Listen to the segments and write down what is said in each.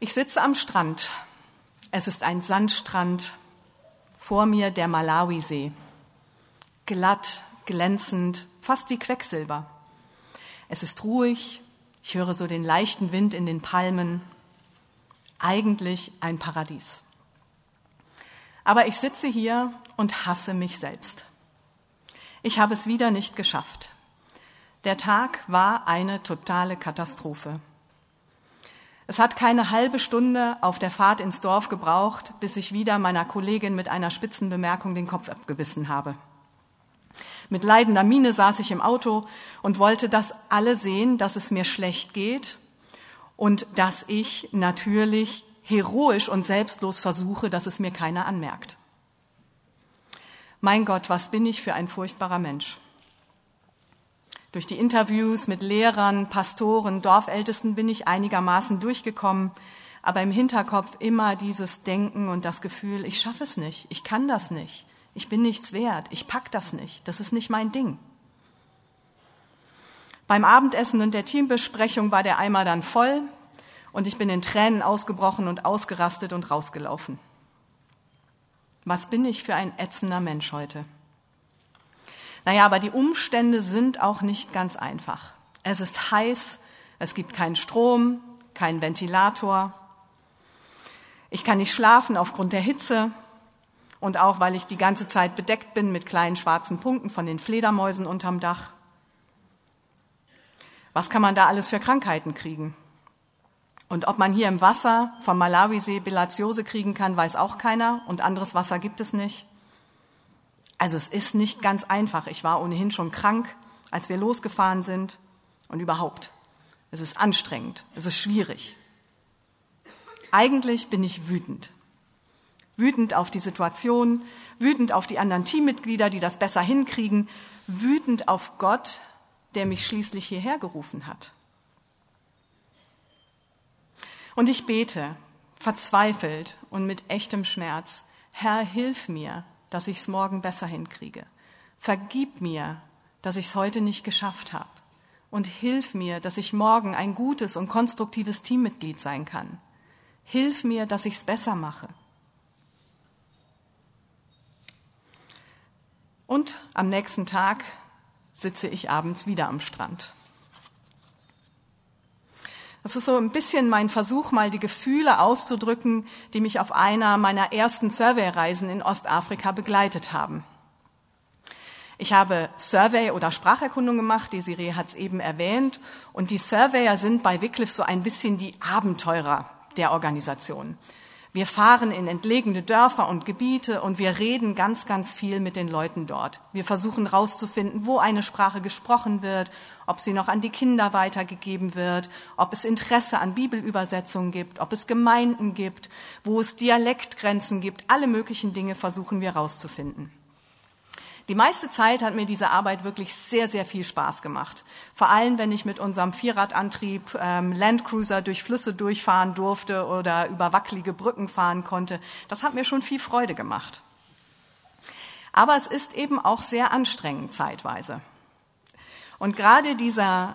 Ich sitze am Strand. Es ist ein Sandstrand. Vor mir der Malawisee. Glatt, glänzend, fast wie Quecksilber. Es ist ruhig. Ich höre so den leichten Wind in den Palmen. Eigentlich ein Paradies. Aber ich sitze hier und hasse mich selbst. Ich habe es wieder nicht geschafft. Der Tag war eine totale Katastrophe. Es hat keine halbe Stunde auf der Fahrt ins Dorf gebraucht, bis ich wieder meiner Kollegin mit einer spitzen Bemerkung den Kopf abgebissen habe. Mit leidender Miene saß ich im Auto und wollte, dass alle sehen, dass es mir schlecht geht und dass ich natürlich heroisch und selbstlos versuche, dass es mir keiner anmerkt. Mein Gott, was bin ich für ein furchtbarer Mensch. Durch die Interviews mit Lehrern, Pastoren, Dorfältesten bin ich einigermaßen durchgekommen, aber im Hinterkopf immer dieses Denken und das Gefühl, ich schaffe es nicht, ich kann das nicht, ich bin nichts wert, ich pack das nicht, das ist nicht mein Ding. Beim Abendessen und der Teambesprechung war der Eimer dann voll und ich bin in Tränen ausgebrochen und ausgerastet und rausgelaufen. Was bin ich für ein ätzender Mensch heute? Naja, aber die Umstände sind auch nicht ganz einfach. Es ist heiß, es gibt keinen Strom, keinen Ventilator. Ich kann nicht schlafen aufgrund der Hitze und auch, weil ich die ganze Zeit bedeckt bin mit kleinen schwarzen Punkten von den Fledermäusen unterm Dach. Was kann man da alles für Krankheiten kriegen? Und ob man hier im Wasser vom Malawisee Bilharziose kriegen kann, weiß auch keiner und anderes Wasser gibt es nicht. Also es ist nicht ganz einfach. Ich war ohnehin schon krank, als wir losgefahren sind. Und überhaupt, es ist anstrengend, es ist schwierig. Eigentlich bin ich wütend. Wütend auf die Situation, wütend auf die anderen Teammitglieder, die das besser hinkriegen, wütend auf Gott, der mich schließlich hierher gerufen hat. Und ich bete, verzweifelt und mit echtem Schmerz, Herr, hilf mir, dass ich es morgen besser hinkriege. Vergib mir, dass ich es heute nicht geschafft habe. Und hilf mir, dass ich morgen ein gutes und konstruktives Teammitglied sein kann. Hilf mir, dass ich es besser mache. Und am nächsten Tag sitze ich abends wieder am Strand. Das ist so ein bisschen mein Versuch, mal die Gefühle auszudrücken, die mich auf einer meiner ersten Survey-Reisen in Ostafrika begleitet haben. Ich habe Survey- oder Spracherkundung gemacht, Desiree hat es eben erwähnt, und die Surveyor sind bei Wycliffe so ein bisschen die Abenteurer der Organisation. Wir fahren in entlegene Dörfer und Gebiete und wir reden ganz, ganz viel mit den Leuten dort. Wir versuchen herauszufinden, wo eine Sprache gesprochen wird, ob sie noch an die Kinder weitergegeben wird, ob es Interesse an Bibelübersetzungen gibt, ob es Gemeinden gibt, wo es Dialektgrenzen gibt. Alle möglichen Dinge versuchen wir herauszufinden. Die meiste Zeit hat mir diese Arbeit wirklich sehr, sehr viel Spaß gemacht. Vor allem, wenn ich mit unserem Vierradantrieb Landcruiser durch Flüsse durchfahren durfte oder über wackelige Brücken fahren konnte. Das hat mir schon viel Freude gemacht. Aber es ist eben auch sehr anstrengend zeitweise. Und gerade dieser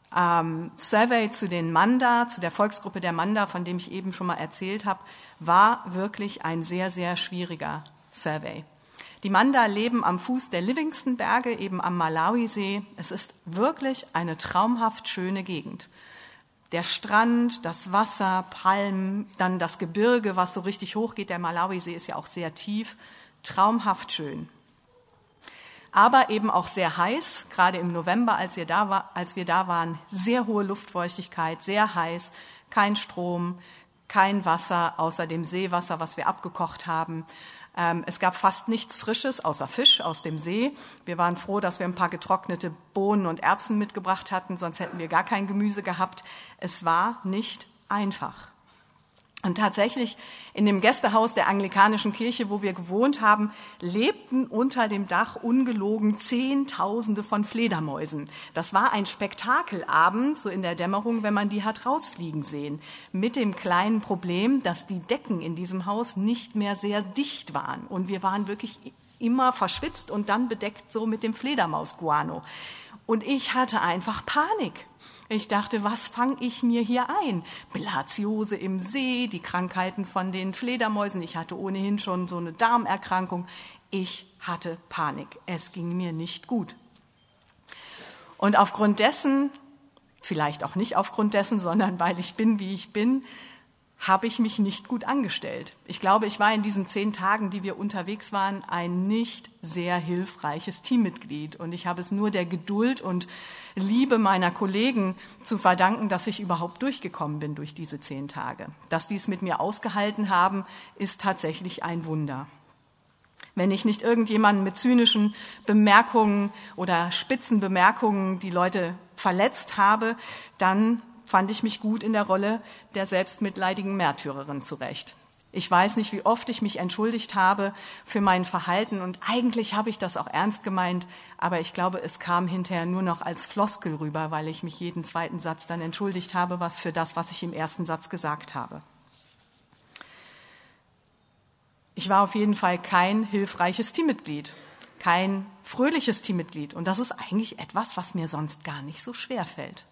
Survey zu den Manda, zu der Volksgruppe der Manda, von dem ich eben schon mal erzählt habe, war wirklich ein sehr, sehr schwieriger Survey. Die Manda leben am Fuß der Livingston-Berge, eben am Malawisee. Es ist wirklich eine traumhaft schöne Gegend. Der Strand, das Wasser, Palmen, dann das Gebirge, was so richtig hoch geht. Der Malawisee ist ja auch sehr tief. Traumhaft schön. Aber eben auch sehr heiß, gerade im November, als wir da waren, sehr hohe Luftfeuchtigkeit, sehr heiß, kein Strom, kein Wasser, außer dem Seewasser, was wir abgekocht haben. Es gab fast nichts Frisches, außer Fisch aus dem See. Wir waren froh, dass wir ein paar getrocknete Bohnen und Erbsen mitgebracht hatten, sonst hätten wir gar kein Gemüse gehabt. Es war nicht einfach. Und tatsächlich in dem Gästehaus der anglikanischen Kirche, wo wir gewohnt haben, lebten unter dem Dach ungelogen Zehntausende von Fledermäusen. Das war ein Spektakelabend, so in der Dämmerung, wenn man die hat rausfliegen sehen. Mit dem kleinen Problem, dass die Decken in diesem Haus nicht mehr sehr dicht waren. Und wir waren wirklich immer verschwitzt und dann bedeckt so mit dem Fledermausguano. Und ich hatte einfach Panik. Ich dachte, was fange ich mir hier ein? Bilharziose im See, die Krankheiten von den Fledermäusen. Ich hatte ohnehin schon so eine Darmerkrankung. Ich hatte Panik. Es ging mir nicht gut. Und aufgrund dessen, vielleicht auch nicht aufgrund dessen, sondern weil ich bin, wie ich bin, habe ich mich nicht gut angestellt. Ich glaube, ich war in diesen 10 Tagen, die wir unterwegs waren, ein nicht sehr hilfreiches Teammitglied. Und ich habe es nur der Geduld und Liebe meiner Kollegen zu verdanken, dass ich überhaupt durchgekommen bin durch diese 10 Tage. Dass die es mit mir ausgehalten haben, ist tatsächlich ein Wunder. Wenn ich nicht irgendjemanden mit zynischen Bemerkungen oder spitzen Bemerkungen die Leute verletzt habe, dann fand ich mich gut in der Rolle der selbstmitleidigen Märtyrerin zurecht. Ich weiß nicht, wie oft ich mich entschuldigt habe für mein Verhalten und eigentlich habe ich das auch ernst gemeint, aber ich glaube, es kam hinterher nur noch als Floskel rüber, weil ich mich jeden zweiten Satz dann entschuldigt habe, was ich im ersten Satz gesagt habe. Ich war auf jeden Fall kein hilfreiches Teammitglied, kein fröhliches Teammitglied und das ist eigentlich etwas, was mir sonst gar nicht so schwer fällt.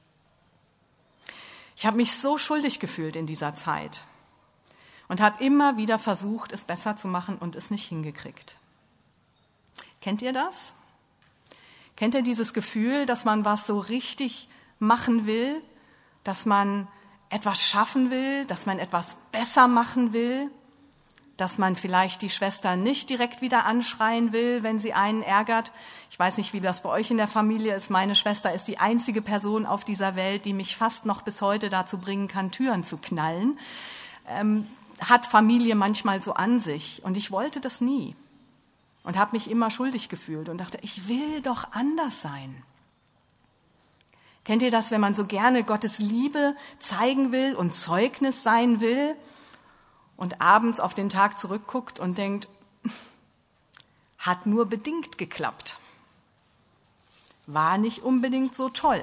Ich habe mich so schuldig gefühlt in dieser Zeit und habe immer wieder versucht, es besser zu machen und es nicht hingekriegt. Kennt ihr das? Kennt ihr dieses Gefühl, dass man was so richtig machen will, dass man etwas schaffen will, dass man etwas besser machen will, dass man vielleicht die Schwester nicht direkt wieder anschreien will, wenn sie einen ärgert. Ich weiß nicht, wie das bei euch in der Familie ist. Meine Schwester ist die einzige Person auf dieser Welt, die mich fast noch bis heute dazu bringen kann, Türen zu knallen. Hat Familie manchmal so an sich. Und ich wollte das nie. Und habe mich immer schuldig gefühlt und dachte, ich will doch anders sein. Kennt ihr das, wenn man so gerne Gottes Liebe zeigen will und Zeugnis sein will? Und abends auf den Tag zurückguckt und denkt, hat nur bedingt geklappt. War nicht unbedingt so toll.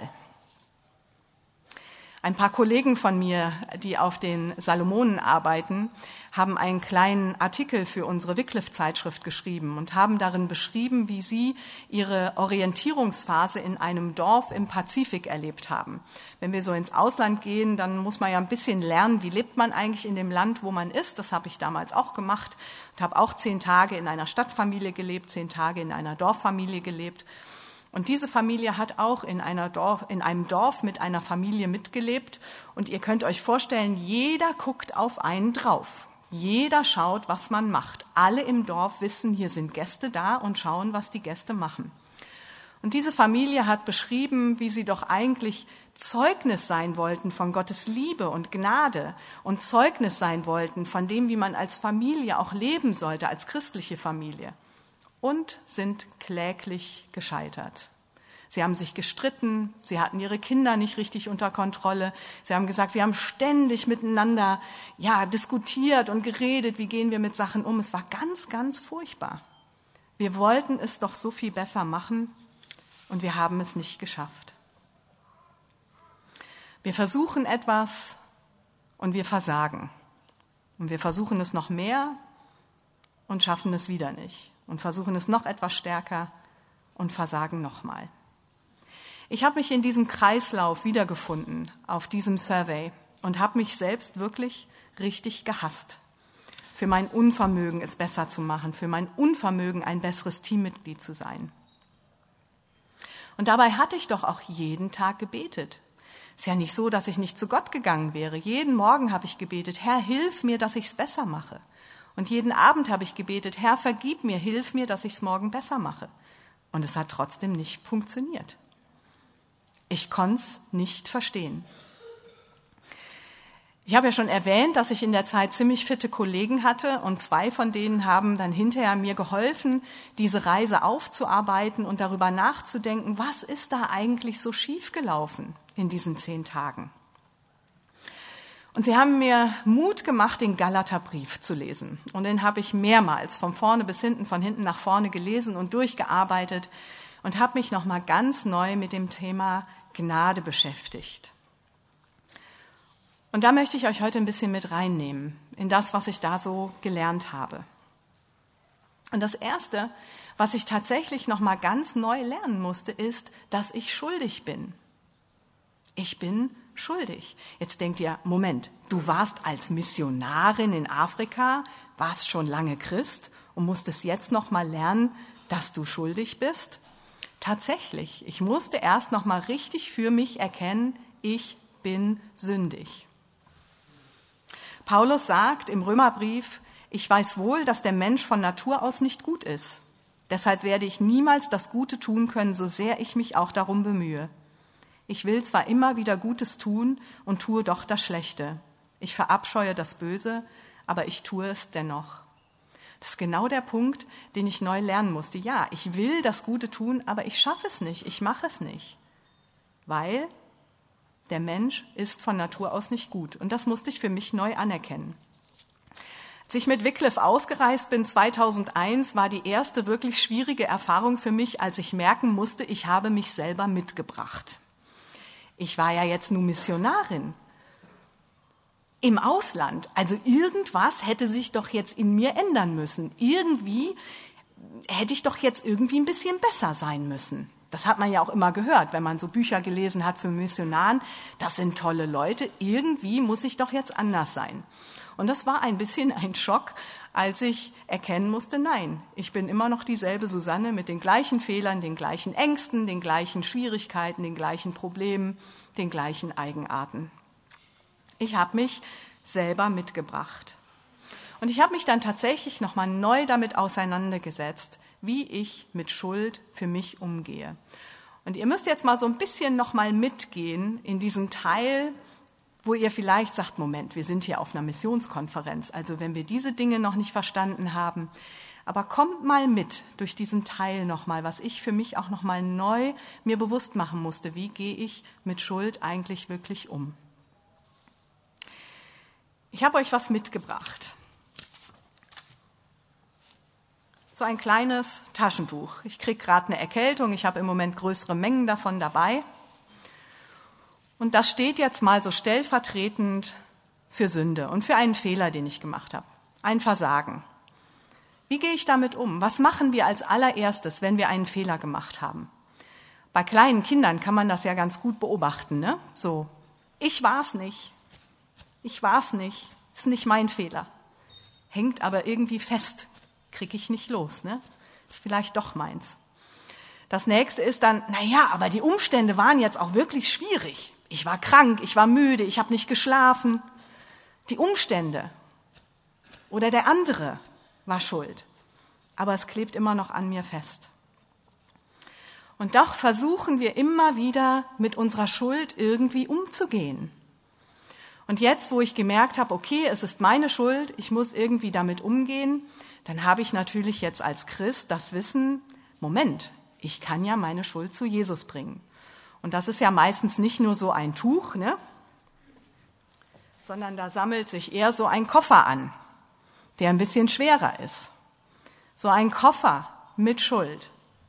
Ein paar Kollegen von mir, die auf den Salomonen arbeiten, haben einen kleinen Artikel für unsere Wycliffe-Zeitschrift geschrieben und haben darin beschrieben, wie sie ihre Orientierungsphase in einem Dorf im Pazifik erlebt haben. Wenn wir so ins Ausland gehen, dann muss man ja ein bisschen lernen, wie lebt man eigentlich in dem Land, wo man ist. Das habe ich damals auch gemacht und habe auch 10 Tage in einer Stadtfamilie gelebt, 10 Tage in einer Dorffamilie gelebt. Und diese Familie hat auch in einem Dorf mit einer Familie mitgelebt. Und ihr könnt euch vorstellen, jeder guckt auf einen drauf. Jeder schaut, was man macht. Alle im Dorf wissen, hier sind Gäste da und schauen, was die Gäste machen. Und diese Familie hat beschrieben, wie sie doch eigentlich Zeugnis sein wollten von Gottes Liebe und Gnade und Zeugnis sein wollten von dem, wie man als Familie auch leben sollte, als christliche Familie. Und sind kläglich gescheitert. Sie haben sich gestritten, sie hatten ihre Kinder nicht richtig unter Kontrolle. Sie haben gesagt, wir haben ständig miteinander diskutiert und geredet, wie gehen wir mit Sachen um. Es war ganz, ganz furchtbar. Wir wollten es doch so viel besser machen und wir haben es nicht geschafft. Wir versuchen etwas und wir versagen. Und wir versuchen es noch mehr und schaffen es wieder nicht. Und versuchen es noch etwas stärker und versagen nochmal. Ich habe mich in diesem Kreislauf wiedergefunden auf diesem Survey und habe mich selbst wirklich richtig gehasst. Für mein Unvermögen, es besser zu machen, für mein Unvermögen, ein besseres Teammitglied zu sein. Und dabei hatte ich doch auch jeden Tag gebetet. Ist ja nicht so, dass ich nicht zu Gott gegangen wäre. Jeden Morgen habe ich gebetet, Herr, hilf mir, dass ich es besser mache. Und jeden Abend habe ich gebetet, Herr, vergib mir, hilf mir, dass ich es morgen besser mache. Und es hat trotzdem nicht funktioniert. Ich konnte es nicht verstehen. Ich habe ja schon erwähnt, dass ich in der Zeit ziemlich fitte Kollegen hatte und 2 von denen haben dann hinterher mir geholfen, diese Reise aufzuarbeiten und darüber nachzudenken, was ist da eigentlich so schiefgelaufen in diesen 10 Tagen. Und sie haben mir Mut gemacht, den Galaterbrief zu lesen. Und den habe ich mehrmals von vorne bis hinten, von hinten nach vorne gelesen und durchgearbeitet und habe mich nochmal ganz neu mit dem Thema Gnade beschäftigt. Und da möchte ich euch heute ein bisschen mit reinnehmen in das, was ich da so gelernt habe. Und das Erste, was ich tatsächlich nochmal ganz neu lernen musste, ist, dass ich schuldig bin. Ich bin schuldig. Jetzt denkt ihr, Moment, du warst als Missionarin in Afrika, warst schon lange Christ und musstest jetzt noch mal lernen, dass du schuldig bist? Tatsächlich, ich musste erst noch mal richtig für mich erkennen, ich bin sündig. Paulus sagt im Römerbrief, ich weiß wohl, dass der Mensch von Natur aus nicht gut ist. Deshalb werde ich niemals das Gute tun können, so sehr ich mich auch darum bemühe. Ich will zwar immer wieder Gutes tun und tue doch das Schlechte. Ich verabscheue das Böse, aber ich tue es dennoch. Das ist genau der Punkt, den ich neu lernen musste. Ja, ich will das Gute tun, aber ich schaffe es nicht, ich mache es nicht. Weil der Mensch ist von Natur aus nicht gut. Und das musste ich für mich neu anerkennen. Als ich mit Wycliffe ausgereist bin, 2001, war die erste wirklich schwierige Erfahrung für mich, als ich merken musste, ich habe mich selber mitgebracht. Ich war ja jetzt nur Missionarin im Ausland. Also irgendwas hätte sich doch jetzt in mir ändern müssen. Irgendwie hätte ich doch jetzt irgendwie ein bisschen besser sein müssen. Das hat man ja auch immer gehört, wenn man so Bücher gelesen hat für Missionaren. Das sind tolle Leute. Irgendwie muss ich doch jetzt anders sein. Und das war ein bisschen ein Schock, als ich erkennen musste, nein, ich bin immer noch dieselbe Susanne mit den gleichen Fehlern, den gleichen Ängsten, den gleichen Schwierigkeiten, den gleichen Problemen, den gleichen Eigenarten. Ich habe mich selber mitgebracht. Und ich habe mich dann tatsächlich nochmal neu damit auseinandergesetzt, wie ich mit Schuld für mich umgehe. Und ihr müsst jetzt mal so ein bisschen nochmal mitgehen in diesen Teil, wo ihr vielleicht sagt, Moment, wir sind hier auf einer Missionskonferenz, also wenn wir diese Dinge noch nicht verstanden haben, aber kommt mal mit durch diesen Teil nochmal, was ich für mich auch nochmal neu mir bewusst machen musste, wie gehe ich mit Schuld eigentlich wirklich um. Ich habe euch was mitgebracht. So ein kleines Taschentuch. Ich kriege gerade eine Erkältung, ich habe im Moment größere Mengen davon dabei. Und das steht jetzt mal so stellvertretend für Sünde und für einen Fehler, den ich gemacht habe. Ein Versagen. Wie gehe ich damit um? Was machen wir als allererstes, wenn wir einen Fehler gemacht haben? Bei kleinen Kindern kann man das ja ganz gut beobachten, ne? So, ich war's nicht. Ist nicht mein Fehler. Hängt aber irgendwie fest. Kriege ich nicht los, ne? Ist vielleicht doch meins. Das nächste ist dann, aber die Umstände waren jetzt auch wirklich schwierig. Ich war krank, ich war müde, ich habe nicht geschlafen. Die Umstände oder der andere war schuld. Aber es klebt immer noch an mir fest. Und doch versuchen wir immer wieder mit unserer Schuld irgendwie umzugehen. Und jetzt, wo ich gemerkt habe, okay, es ist meine Schuld, ich muss irgendwie damit umgehen, dann habe ich natürlich jetzt als Christ das Wissen, Moment, ich kann ja meine Schuld zu Jesus bringen. Und das ist ja meistens nicht nur so ein Tuch, ne? Sondern da sammelt sich eher so ein Koffer an, der ein bisschen schwerer ist. So ein Koffer mit Schuld.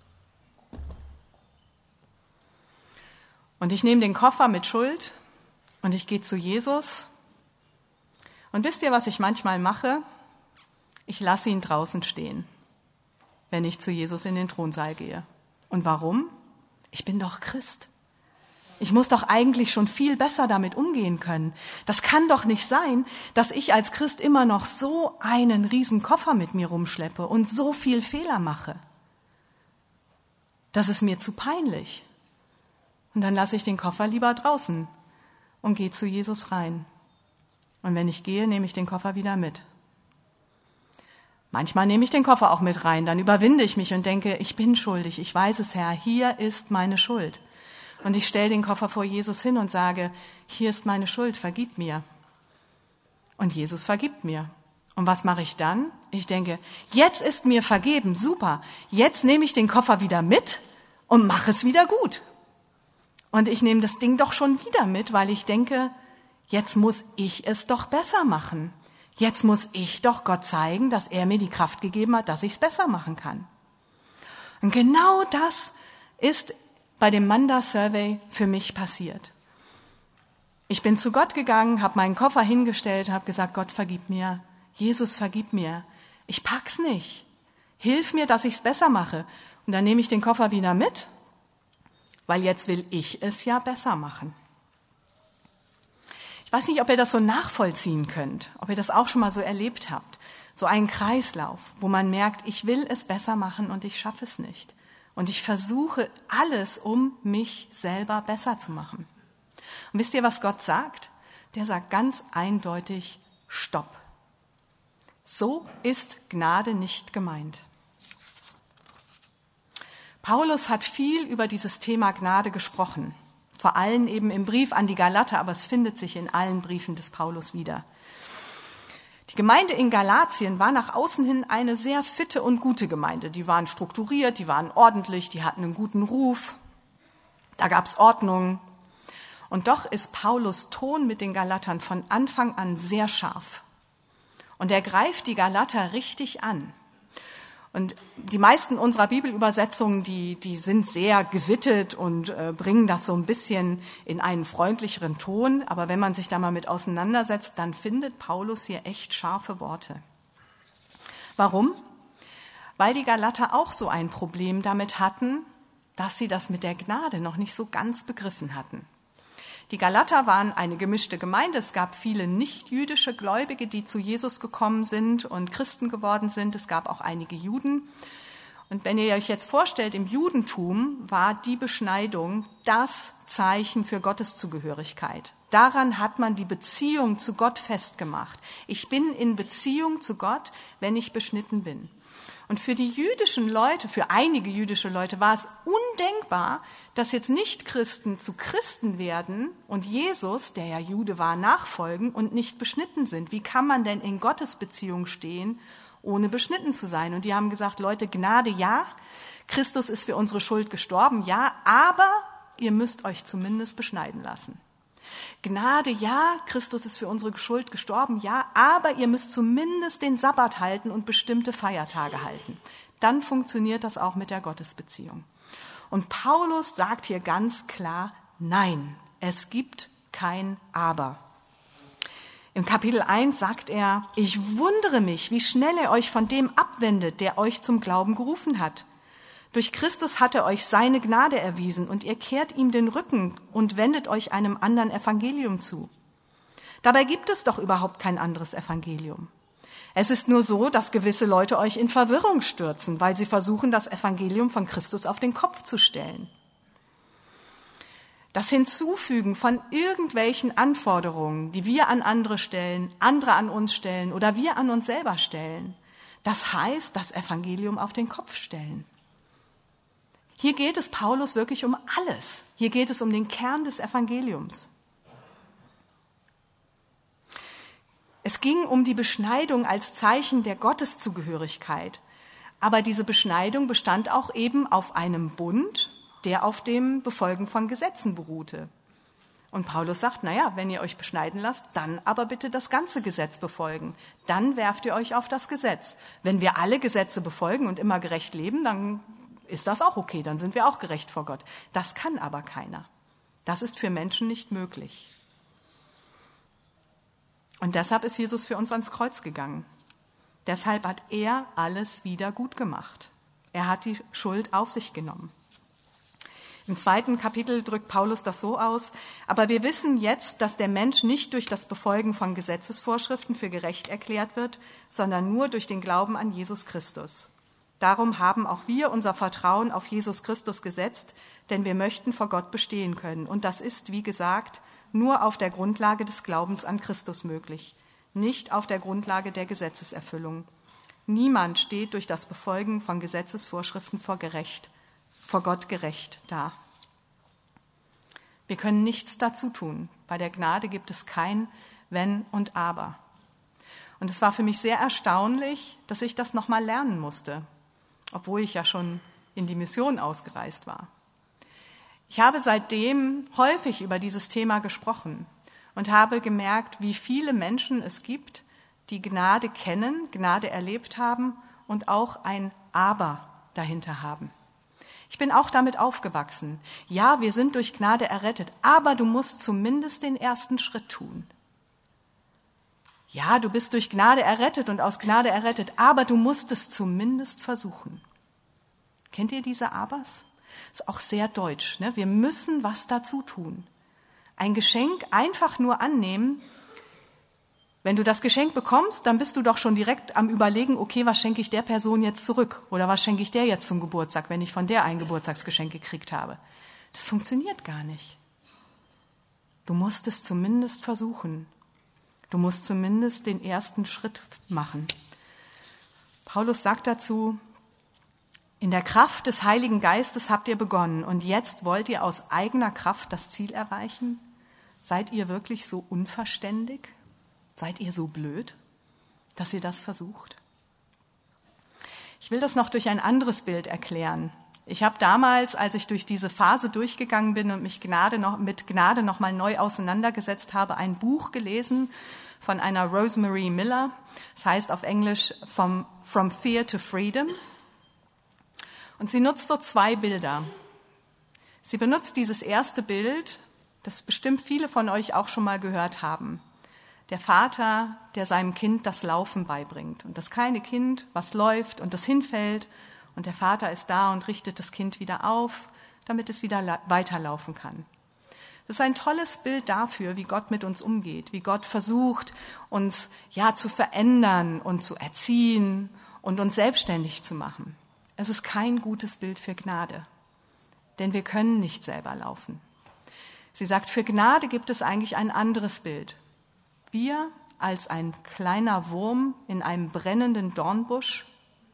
Und ich nehme den Koffer mit Schuld und ich gehe zu Jesus. Und wisst ihr, was ich manchmal mache? Ich lasse ihn draußen stehen, wenn ich zu Jesus in den Thronsaal gehe. Und warum? Ich bin doch Christ. Ich muss doch eigentlich schon viel besser damit umgehen können. Das kann doch nicht sein, dass ich als Christ immer noch so einen riesen Koffer mit mir rumschleppe und so viel Fehler mache. Das ist mir zu peinlich. Und dann lasse ich den Koffer lieber draußen und gehe zu Jesus rein. Und wenn ich gehe, nehme ich den Koffer wieder mit. Manchmal nehme ich den Koffer auch mit rein, dann überwinde ich mich und denke, ich bin schuldig, ich weiß es, Herr, hier ist meine Schuld. Und ich stelle den Koffer vor Jesus hin und sage, hier ist meine Schuld, vergib mir. Und Jesus vergibt mir. Und was mache ich dann? Ich denke, jetzt ist mir vergeben, super, jetzt nehme ich den Koffer wieder mit und mache es wieder gut. Und ich nehme das Ding doch schon wieder mit, weil ich denke, jetzt muss ich es doch besser machen. Jetzt muss ich doch Gott zeigen, dass er mir die Kraft gegeben hat, dass ich es besser machen kann. Und genau das ist bei dem Manda Survey für mich passiert. Ich bin zu Gott gegangen, habe meinen Koffer hingestellt, habe gesagt, Gott, vergib mir. Jesus, vergib mir. Ich pack's nicht. Hilf mir, dass ich es besser mache. Und dann nehme ich den Koffer wieder mit, weil jetzt will ich es ja besser machen. Ich weiß nicht, ob ihr das so nachvollziehen könnt, ob ihr das auch schon mal so erlebt habt. So einen Kreislauf, wo man merkt, ich will es besser machen und ich schaffe es nicht. Und ich versuche alles, um mich selber besser zu machen. Und wisst ihr, was Gott sagt? Der sagt ganz eindeutig, Stopp. So ist Gnade nicht gemeint. Paulus hat viel über dieses Thema Gnade gesprochen. Vor allem eben im Brief an die Galater, aber es findet sich in allen Briefen des Paulus wieder. Die Gemeinde in Galatien war nach außen hin eine sehr fitte und gute Gemeinde. Die waren strukturiert, die waren ordentlich, die hatten einen guten Ruf. Da gab es Ordnung. Und doch ist Paulus Ton mit den Galatern von Anfang an sehr scharf. Und er greift die Galater richtig an. Und die meisten unserer Bibelübersetzungen, die sind sehr gesittet und bringen das so ein bisschen in einen freundlicheren Ton. Aber wenn man sich da mal mit auseinandersetzt, dann findet Paulus hier echt scharfe Worte. Warum? Weil die Galater auch so ein Problem damit hatten, dass sie das mit der Gnade noch nicht so ganz begriffen hatten. Die Galater waren eine gemischte Gemeinde. Es gab viele nicht-jüdische Gläubige, die zu Jesus gekommen sind und Christen geworden sind. Es gab auch einige Juden. Und wenn ihr euch jetzt vorstellt, im Judentum war die Beschneidung das Zeichen für Gotteszugehörigkeit. Daran hat man die Beziehung zu Gott festgemacht. Ich bin in Beziehung zu Gott, wenn ich beschnitten bin. Und für die jüdischen Leute, für einige jüdische Leute war es undenkbar, dass jetzt Nichtchristen zu Christen werden und Jesus, der ja Jude war, nachfolgen und nicht beschnitten sind. Wie kann man denn in Gottesbeziehung stehen, ohne beschnitten zu sein? Und die haben gesagt, Leute, Gnade ja, Christus ist für unsere Schuld gestorben, ja, aber ihr müsst euch zumindest beschneiden lassen. Gnade, ja, Christus ist für unsere Schuld gestorben, ja, aber ihr müsst zumindest den Sabbat halten und bestimmte Feiertage halten. Dann funktioniert das auch mit der Gottesbeziehung. Und Paulus sagt hier ganz klar, nein, es gibt kein Aber. Im Kapitel 1 sagt er, ich wundere mich, wie schnell er euch von dem abwendet, der euch zum Glauben gerufen hat. Durch Christus hat er euch seine Gnade erwiesen und ihr kehrt ihm den Rücken und wendet euch einem anderen Evangelium zu. Dabei gibt es doch überhaupt kein anderes Evangelium. Es ist nur so, dass gewisse Leute euch in Verwirrung stürzen, weil sie versuchen, das Evangelium von Christus auf den Kopf zu stellen. Das Hinzufügen von irgendwelchen Anforderungen, die wir an andere stellen, andere an uns stellen oder wir an uns selber stellen, das heißt, das Evangelium auf den Kopf stellen. Hier geht es Paulus wirklich um alles. Hier geht es um den Kern des Evangeliums. Es ging um die Beschneidung als Zeichen der Gotteszugehörigkeit. Aber diese Beschneidung bestand auch eben auf einem Bund, der auf dem Befolgen von Gesetzen beruhte. Und Paulus sagt, naja, wenn ihr euch beschneiden lasst, dann aber bitte das ganze Gesetz befolgen. Dann werft ihr euch auf das Gesetz. Wenn wir alle Gesetze befolgen und immer gerecht leben, dann ist das auch okay, dann sind wir auch gerecht vor Gott. Das kann aber keiner. Das ist für Menschen nicht möglich. Und deshalb ist Jesus für uns ans Kreuz gegangen. Deshalb hat er alles wieder gut gemacht. Er hat die Schuld auf sich genommen. Im 2. Kapitel drückt Paulus das so aus, aber wir wissen jetzt, dass der Mensch nicht durch das Befolgen von Gesetzesvorschriften für gerecht erklärt wird, sondern nur durch den Glauben an Jesus Christus. Darum haben auch wir unser Vertrauen auf Jesus Christus gesetzt, denn wir möchten vor Gott bestehen können. Und das ist, wie gesagt, nur auf der Grundlage des Glaubens an Christus möglich, nicht auf der Grundlage der Gesetzeserfüllung. Niemand steht durch das Befolgen von Gesetzesvorschriften vor Gott gerecht da. Wir können nichts dazu tun. Bei der Gnade gibt es kein Wenn und Aber. Und es war für mich sehr erstaunlich, dass ich das nochmal lernen musste, obwohl ich ja schon in die Mission ausgereist war. Ich habe seitdem häufig über dieses Thema gesprochen und habe gemerkt, wie viele Menschen es gibt, die Gnade kennen, Gnade erlebt haben und auch ein Aber dahinter haben. Ich bin auch damit aufgewachsen. Ja, wir sind durch Gnade errettet, aber du musst zumindest den ersten Schritt tun. Ja, du bist durch Gnade errettet und aus Gnade errettet, aber du musst es zumindest versuchen. Kennt ihr diese Abers? Ist auch sehr deutsch, ne? Wir müssen was dazu tun. Ein Geschenk einfach nur annehmen. Wenn du das Geschenk bekommst, dann bist du doch schon direkt am Überlegen, okay, was schenke ich der Person jetzt zurück? Oder was schenke ich der jetzt zum Geburtstag, wenn ich von der ein Geburtstagsgeschenk gekriegt habe? Das funktioniert gar nicht. Du musst es zumindest versuchen. Du musst zumindest den ersten Schritt machen. Paulus sagt dazu, in der Kraft des Heiligen Geistes habt ihr begonnen und jetzt wollt ihr aus eigener Kraft das Ziel erreichen? Seid ihr wirklich so unverständig? Seid ihr so blöd, dass ihr das versucht? Ich will das noch durch ein anderes Bild erklären. Ich habe damals, als ich durch diese Phase durchgegangen bin und mich mit Gnade noch mal neu auseinandergesetzt habe, ein Buch gelesen von einer Rosemary Miller. Das heißt auf Englisch From Fear to Freedom. Und sie nutzt so 2 Bilder. Sie benutzt dieses erste Bild, das bestimmt viele von euch auch schon mal gehört haben. Der Vater, der seinem Kind das Laufen beibringt. Und das kleine Kind, was läuft und das hinfällt. Und der Vater ist da und richtet das Kind wieder auf, damit es wieder weiterlaufen kann. Das ist ein tolles Bild dafür, wie Gott mit uns umgeht, wie Gott versucht, uns zu verändern und zu erziehen und uns selbstständig zu machen. Es ist kein gutes Bild für Gnade, denn wir können nicht selber laufen. Sie sagt, für Gnade gibt es eigentlich ein anderes Bild. Wir als ein kleiner Wurm in einem brennenden Dornbusch,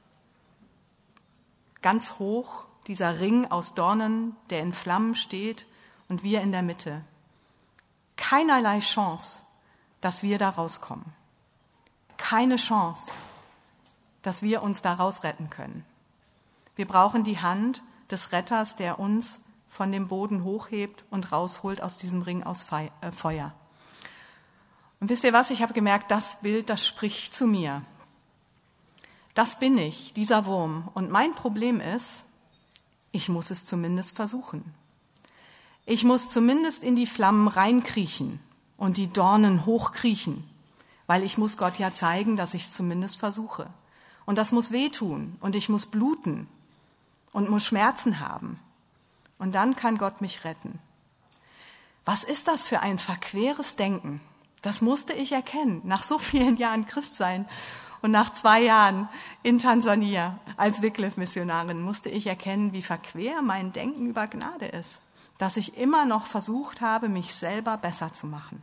ganz hoch, dieser Ring aus Dornen, der in Flammen steht, und wir in der Mitte. Keinerlei Chance, dass wir da rauskommen. Keine Chance, dass wir uns daraus retten können. Wir brauchen die Hand des Retters, der uns von dem Boden hochhebt und rausholt aus diesem Ring aus Feuer. Und wisst ihr was? Ich habe gemerkt, das Bild, das spricht zu mir. Das bin ich, dieser Wurm. Und mein Problem ist, ich muss es zumindest versuchen. Ich muss zumindest in die Flammen reinkriechen und die Dornen hochkriechen, weil ich muss Gott ja zeigen, dass ich es zumindest versuche. Und das muss wehtun und ich muss bluten und muss Schmerzen haben. Und dann kann Gott mich retten. Was ist das für ein verqueres Denken? Das musste ich erkennen, nach so vielen Jahren Christsein. Und nach 2 Jahren in Tansania als Wycliffe-Missionarin musste ich erkennen, wie verquer mein Denken über Gnade ist, dass ich immer noch versucht habe, mich selber besser zu machen.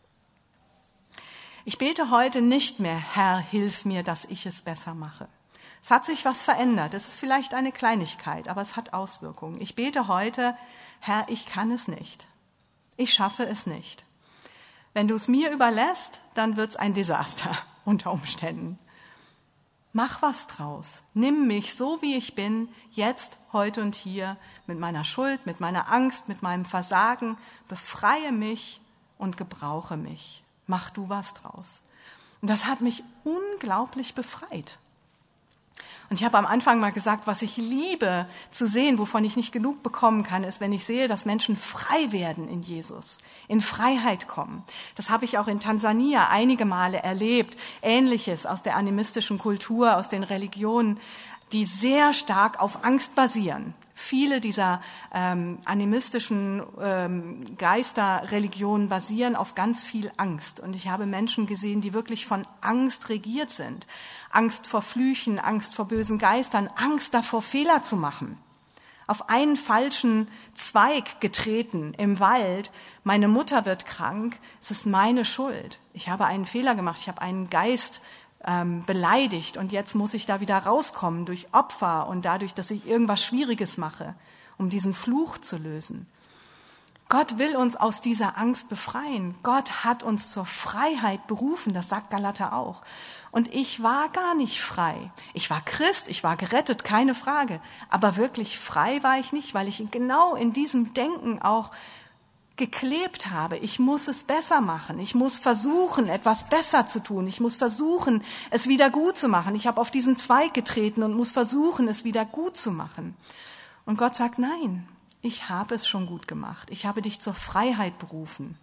Ich bete heute nicht mehr, Herr, hilf mir, dass ich es besser mache. Es hat sich was verändert. Es ist vielleicht eine Kleinigkeit, aber es hat Auswirkungen. Ich bete heute, Herr, ich kann es nicht. Ich schaffe es nicht. Wenn du es mir überlässt, dann wird es ein Desaster unter Umständen. Mach was draus. Nimm mich so, wie ich bin, jetzt, heute und hier, mit meiner Schuld, mit meiner Angst, mit meinem Versagen. Befreie mich und gebrauche mich. Mach du was draus. Und das hat mich unglaublich befreit. Und ich habe am Anfang mal gesagt, was ich liebe zu sehen, wovon ich nicht genug bekommen kann, ist, wenn ich sehe, dass Menschen frei werden in Jesus, in Freiheit kommen. Das habe ich auch in Tansania einige Male erlebt. Ähnliches aus der animistischen Kultur, aus den Religionen, die sehr stark auf Angst basieren. Viele dieser animistischen Geisterreligionen basieren auf ganz viel Angst. Und ich habe Menschen gesehen, die wirklich von Angst regiert sind. Angst vor Flüchen, Angst vor bösen Geistern, Angst davor, Fehler zu machen. Auf einen falschen Zweig getreten im Wald. Meine Mutter wird krank, es ist meine Schuld. Ich habe einen Fehler gemacht, ich habe einen Geist beleidigt und jetzt muss ich da wieder rauskommen durch Opfer und dadurch, dass ich irgendwas Schwieriges mache, um diesen Fluch zu lösen. Gott will uns aus dieser Angst befreien. Gott hat uns zur Freiheit berufen, das sagt Galater auch. Und ich war gar nicht frei. Ich war Christ, ich war gerettet, keine Frage. Aber wirklich frei war ich nicht, weil ich genau in diesem Denken auch geklebt habe. Ich muss es besser machen. Ich muss versuchen, etwas besser zu tun. Ich muss versuchen, es wieder gut zu machen. Ich habe auf diesen Zweig getreten und muss versuchen, es wieder gut zu machen. Und Gott sagt, nein, ich habe es schon gut gemacht. Ich habe dich zur Freiheit berufen.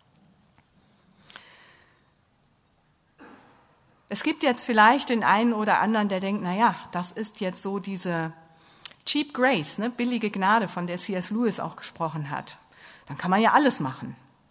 Es gibt jetzt vielleicht den einen oder anderen, der denkt, naja, das ist jetzt so diese Cheap Grace, billige Gnade, von der C.S. Lewis auch gesprochen hat. Dann kann man ja alles machen.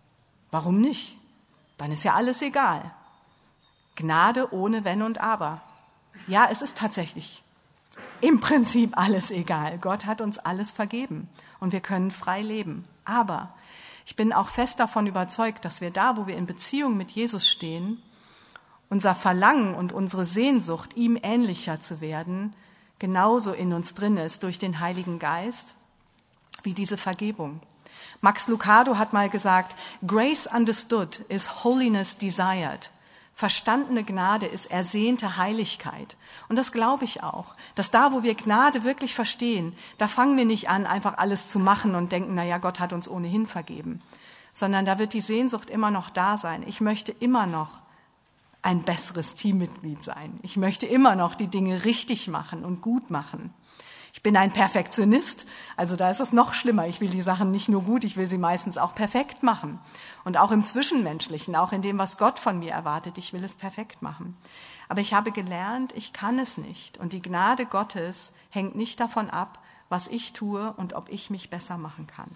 Warum nicht? Dann ist ja alles egal. Gnade ohne Wenn und Aber. Ja, es ist tatsächlich im Prinzip alles egal. Gott hat uns alles vergeben und wir können frei leben. Aber ich bin auch fest davon überzeugt, dass wir da, wo wir in Beziehung mit Jesus stehen, unser Verlangen und unsere Sehnsucht, ihm ähnlicher zu werden, genauso in uns drin ist durch den Heiligen Geist wie diese Vergebung. Max Lucado hat mal gesagt, Grace understood is holiness desired. Verstandene Gnade ist ersehnte Heiligkeit. Und das glaube ich auch, dass da, wo wir Gnade wirklich verstehen, da fangen wir nicht an, einfach alles zu machen und denken, na ja, Gott hat uns ohnehin vergeben, sondern da wird die Sehnsucht immer noch da sein. Ich möchte immer noch ein besseres Teammitglied sein. Ich möchte immer noch die Dinge richtig machen und gut machen. Ich bin ein Perfektionist, also da ist es noch schlimmer. Ich will die Sachen nicht nur gut, ich will sie meistens auch perfekt machen. Und auch im Zwischenmenschlichen, auch in dem, was Gott von mir erwartet, ich will es perfekt machen. Aber ich habe gelernt, ich kann es nicht. Und die Gnade Gottes hängt nicht davon ab, was ich tue und ob ich mich besser machen kann.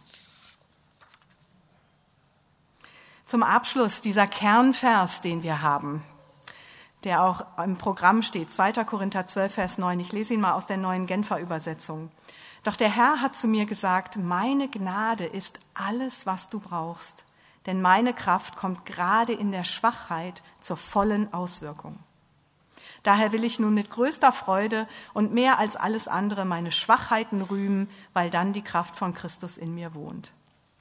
Zum Abschluss dieser Kernvers, den wir haben, der auch im Programm steht, 2. Korinther 12, Vers 9. Ich lese ihn mal aus der neuen Genfer Übersetzung. Doch der Herr hat zu mir gesagt, meine Gnade ist alles, was du brauchst, denn meine Kraft kommt gerade in der Schwachheit zur vollen Auswirkung. Daher will ich nun mit größter Freude und mehr als alles andere meine Schwachheiten rühmen, weil dann die Kraft von Christus in mir wohnt.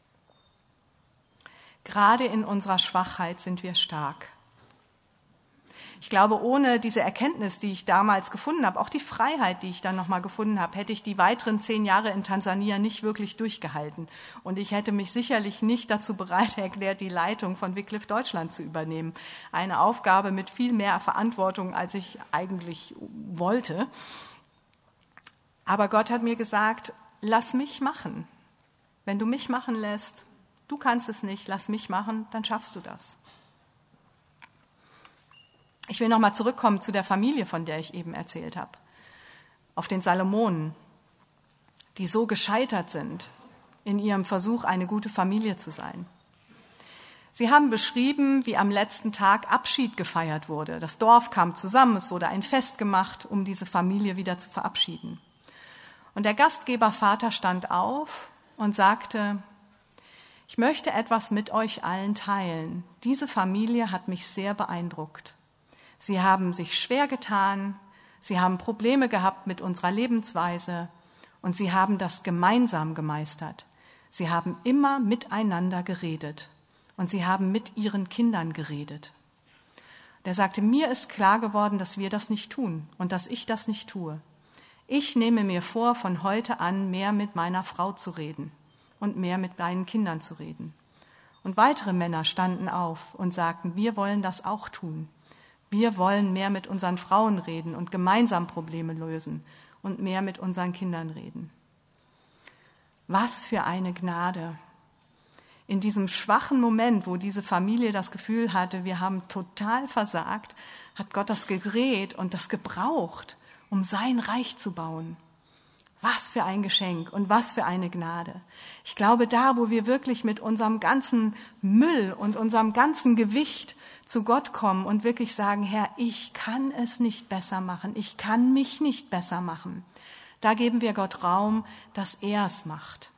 Gerade in unserer Schwachheit sind wir stark. Ich glaube, ohne diese Erkenntnis, die ich damals gefunden habe, auch die Freiheit, die ich dann nochmal gefunden habe, hätte ich die weiteren 10 Jahre in Tansania nicht wirklich durchgehalten. Und ich hätte mich sicherlich nicht dazu bereit erklärt, die Leitung von Wycliffe Deutschland zu übernehmen. Eine Aufgabe mit viel mehr Verantwortung, als ich eigentlich wollte. Aber Gott hat mir gesagt, lass mich machen. Wenn du mich machen lässt, du kannst es nicht, lass mich machen, dann schaffst du das. Ich will nochmal zurückkommen zu der Familie, von der ich eben erzählt habe. Auf den Salomonen, die so gescheitert sind in ihrem Versuch, eine gute Familie zu sein. Sie haben beschrieben, wie am letzten Tag Abschied gefeiert wurde. Das Dorf kam zusammen, es wurde ein Fest gemacht, um diese Familie wieder zu verabschieden. Und der Gastgebervater stand auf und sagte, ich möchte etwas mit euch allen teilen. Diese Familie hat mich sehr beeindruckt. Sie haben sich schwer getan, sie haben Probleme gehabt mit unserer Lebensweise und sie haben das gemeinsam gemeistert. Sie haben immer miteinander geredet und sie haben mit ihren Kindern geredet. Der sagte, mir ist klar geworden, dass wir das nicht tun und dass ich das nicht tue. Ich nehme mir vor, von heute an mehr mit meiner Frau zu reden und mehr mit meinen Kindern zu reden. Und weitere Männer standen auf und sagten, wir wollen das auch tun. Wir wollen mehr mit unseren Frauen reden und gemeinsam Probleme lösen und mehr mit unseren Kindern reden. Was für eine Gnade. In diesem schwachen Moment, wo diese Familie das Gefühl hatte, wir haben total versagt, hat Gott das gedreht und das gebraucht, um sein Reich zu bauen. Was für ein Geschenk und was für eine Gnade. Ich glaube, da, wo wir wirklich mit unserem ganzen Müll und unserem ganzen Gewicht zu Gott kommen und wirklich sagen, Herr, ich kann es nicht besser machen, ich kann mich nicht besser machen, da geben wir Gott Raum, dass er es macht.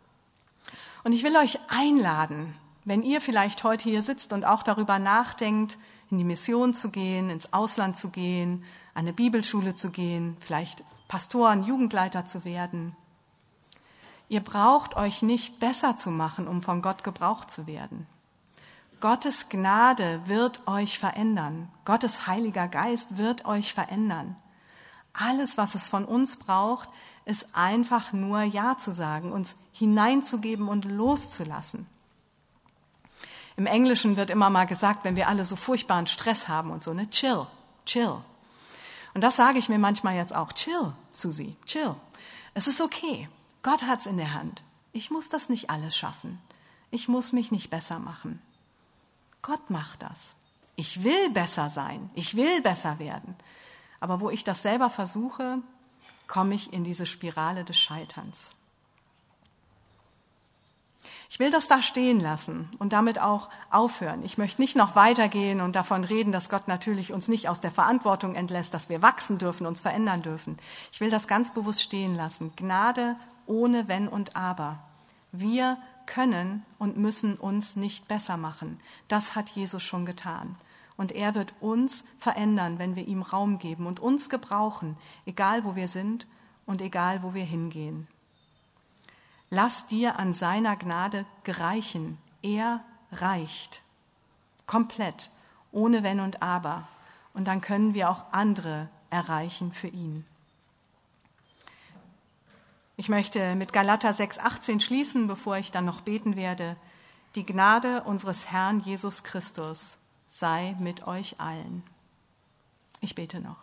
Und ich will euch einladen, wenn ihr vielleicht heute hier sitzt und auch darüber nachdenkt, in die Mission zu gehen, ins Ausland zu gehen, an eine Bibelschule zu gehen, vielleicht Pastoren, Jugendleiter zu werden. Ihr braucht euch nicht besser zu machen, um von Gott gebraucht zu werden. Gottes Gnade wird euch verändern. Gottes Heiliger Geist wird euch verändern. Alles, was es von uns braucht, ist einfach nur Ja zu sagen, uns hineinzugeben und loszulassen. Im Englischen wird immer mal gesagt, wenn wir alle so furchtbaren Stress haben und so, ne, chill, chill. Und das sage ich mir manchmal jetzt auch, chill, Susi, chill. Es ist okay, Gott hat's in der Hand. Ich muss das nicht alles schaffen. Ich muss mich nicht besser machen. Gott macht das. Ich will besser sein, ich will besser werden. Aber wo ich das selber versuche, komme ich in diese Spirale des Scheiterns. Ich will das da stehen lassen und damit auch aufhören. Ich möchte nicht noch weitergehen und davon reden, dass Gott natürlich uns nicht aus der Verantwortung entlässt, dass wir wachsen dürfen, uns verändern dürfen. Ich will das ganz bewusst stehen lassen. Gnade ohne Wenn und Aber. Wir können und müssen uns nicht besser machen. Das hat Jesus schon getan. Und er wird uns verändern, wenn wir ihm Raum geben und uns gebrauchen, egal wo wir sind und egal wo wir hingehen. Lass dir an seiner Gnade gereichen. Er reicht. Komplett, ohne Wenn und Aber. Und dann können wir auch andere erreichen für ihn. Ich möchte mit Galater 6,18 schließen, bevor ich dann noch beten werde. Die Gnade unseres Herrn Jesus Christus sei mit euch allen. Ich bete noch.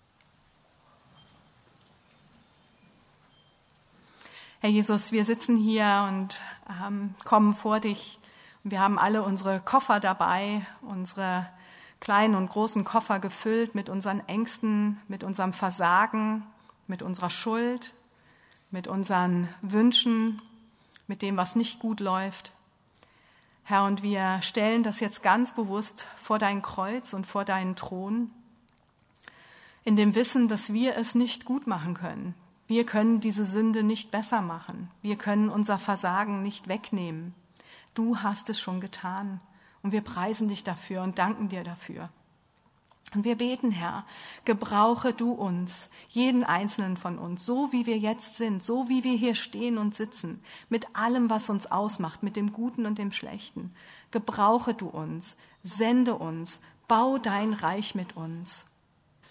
Herr Jesus, wir sitzen hier und kommen vor dich. Wir haben alle unsere Koffer dabei, unsere kleinen und großen Koffer gefüllt mit unseren Ängsten, mit unserem Versagen, mit unserer Schuld, mit unseren Wünschen, mit dem, was nicht gut läuft. Herr, und wir stellen das jetzt ganz bewusst vor dein Kreuz und vor deinen Thron, in dem Wissen, dass wir es nicht gut machen können. Wir können diese Sünde nicht besser machen. Wir können unser Versagen nicht wegnehmen. Du hast es schon getan und wir preisen dich dafür und danken dir dafür. Und wir beten, Herr, gebrauche du uns, jeden einzelnen von uns, so wie wir jetzt sind, so wie wir hier stehen und sitzen, mit allem, was uns ausmacht, mit dem Guten und dem Schlechten. Gebrauche du uns, sende uns, bau dein Reich mit uns,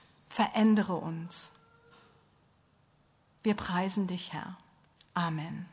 verändere uns. Wir preisen dich, Herr. Amen.